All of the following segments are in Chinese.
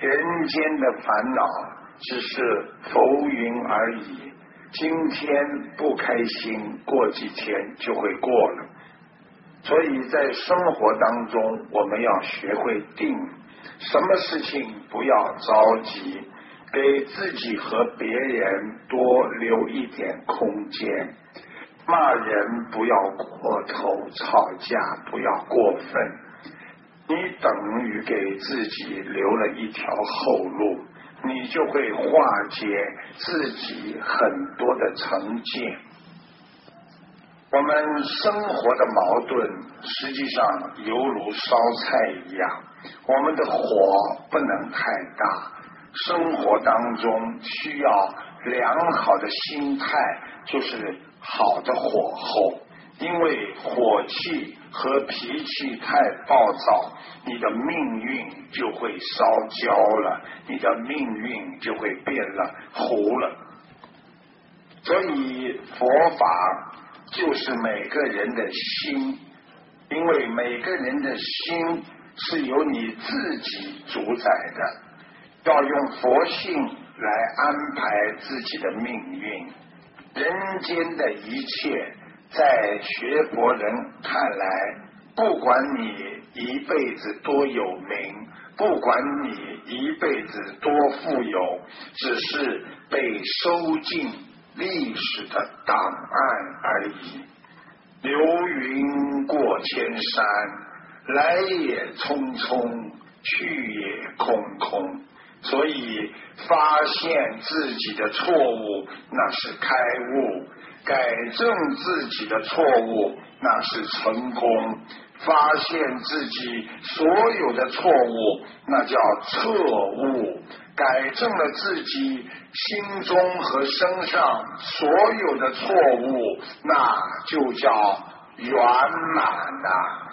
人间的烦恼只是浮云而已，今天不开心，过几天就会过了。所以在生活当中，我们要学会定，什么事情不要着急，给自己和别人多留一点空间。骂人不要过头，吵架不要过分，你等于给自己留了一条后路，你就会化解自己很多的成见。我们生活的矛盾实际上犹如烧菜一样，我们的火不能太大，生活当中需要良好的心态，就是好的火候。因为火气和脾气太暴躁，你的命运就会烧焦了，你的命运就会变了糊了。所以佛法就是每个人的心，因为每个人的心是由你自己主宰的，要用佛性来安排自己的命运。人间的一切在学佛人看来，不管你一辈子多有名，不管你一辈子多富有，只是被收进历史的档案而已。流云过千山，来也匆匆，去也空空。所以发现自己的错误，那是开悟；改正自己的错误，那是成功；发现自己所有的错误，那叫彻悟；改正了自己心中和身上所有的错误，那就叫圆满啊。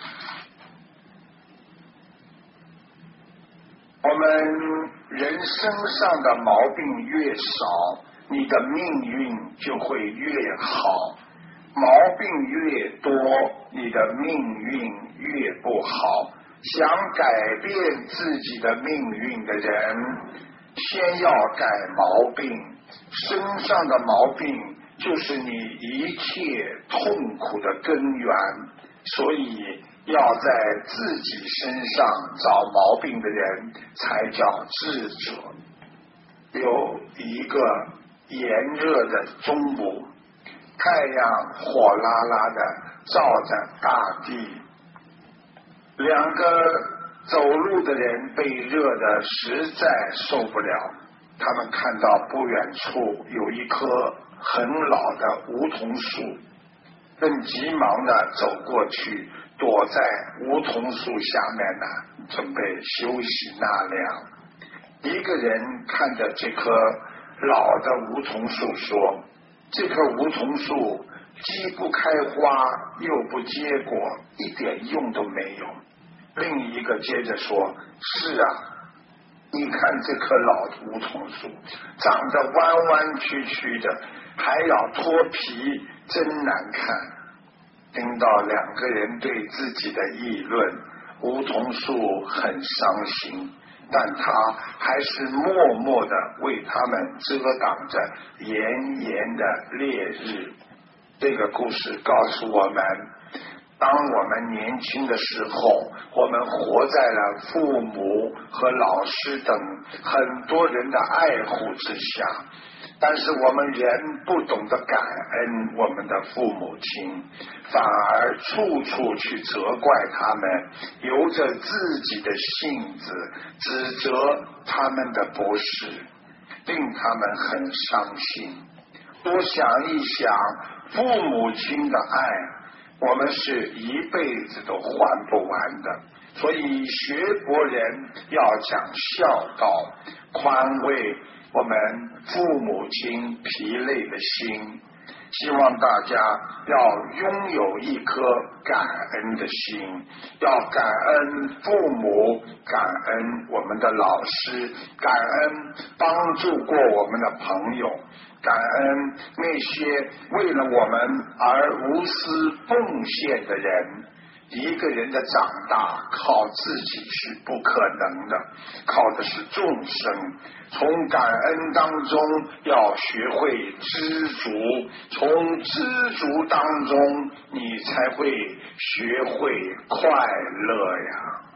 我们人身上的毛病越少，你的命运就会越好；毛病越多，你的命运越不好。想改变自己的命运的人，先要改毛病。身上的毛病就是你一切痛苦的根源，所以要在自己身上找毛病的人才叫智者。有一个炎热的中午，太阳火辣辣的照着大地，两个走路的人被热得实在受不了，他们看到不远处有一棵很老的梧桐树，正急忙的走过去，躲在梧桐树下面呢，准备休息纳凉。一个人看着这棵老的梧桐树说，这棵梧桐树既不开花又不结果，一点用都没有。另一个接着说，是啊，你看这棵老的梧桐树长得弯弯曲曲的，还要脱皮，真难看。听到两个人对自己的议论，梧桐树很伤心，但他还是默默的为他们遮挡着炎炎的烈日。这个故事告诉我们，当我们年轻的时候，我们活在了父母和老师等很多人的爱护之下，但是我们人不懂得感恩我们的父母亲，反而处处去责怪他们，由着自己的性子指责他们的不是，令他们很伤心。多想一想，父母亲的爱我们是一辈子都还不完的，所以学佛人要讲孝道，宽慰我们父母亲疲累的心。希望大家要拥有一颗感恩的心，要感恩父母，感恩我们的老师，感恩帮助过我们的朋友，感恩那些为了我们而无私奉献的人。 一个人的长大靠自己是不可能的，靠的是众生。从感恩当中要学会知足，从知足当中你才会学会快乐呀。